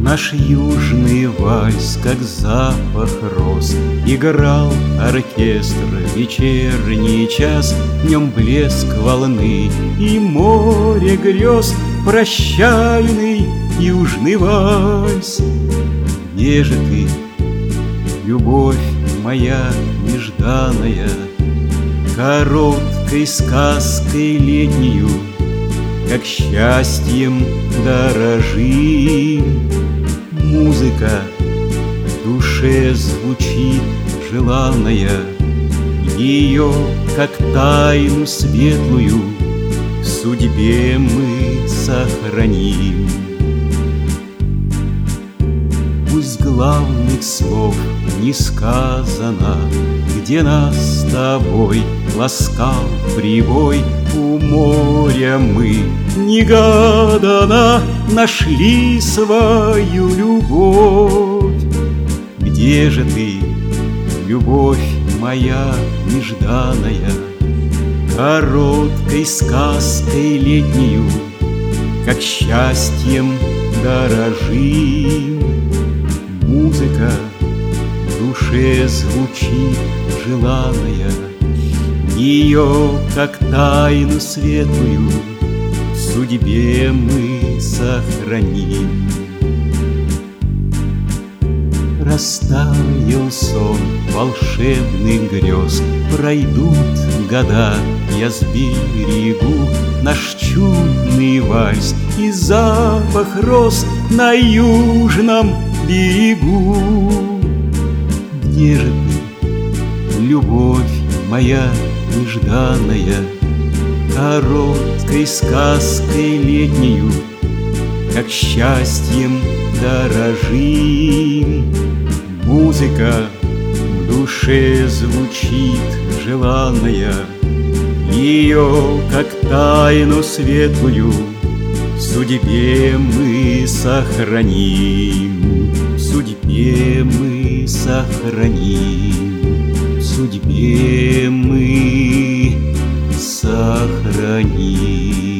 Наш южный вальс, как запах роз, играл оркестр вечерний час. В нем блеск волны и море грез, прощальный южный вальс. Где же ты, любовь моя нежданная, короткой сказкой летнюю, как счастьем дорожим? Музыка в душе звучит желанная, ее, как тайну светлую, в судьбе мы сохраним. Пусть главных слов не сказано, где нас с тобой ласкал прибой. У моря мы негаданно нашли свою любовь. Где же ты, любовь моя нежданная, короткой сказкой летнюю, как счастьем дорожим? Музыка в душе звучит желанная, ее, как тайну светлую, в судьбе мы сохраним. Растаял сон волшебных грез, пройдут года, я сберегу наш чудный вальс и запах роз на южном берегу. Где же ты, любовь моя нежданная, короткой сказкой летнюю, как счастьем дорожим? Музыка в душе звучит желанная, ее, как тайну светлую, в судьбе мы сохраним. В судьбе мы сохраним. В судьбе мы сохраним.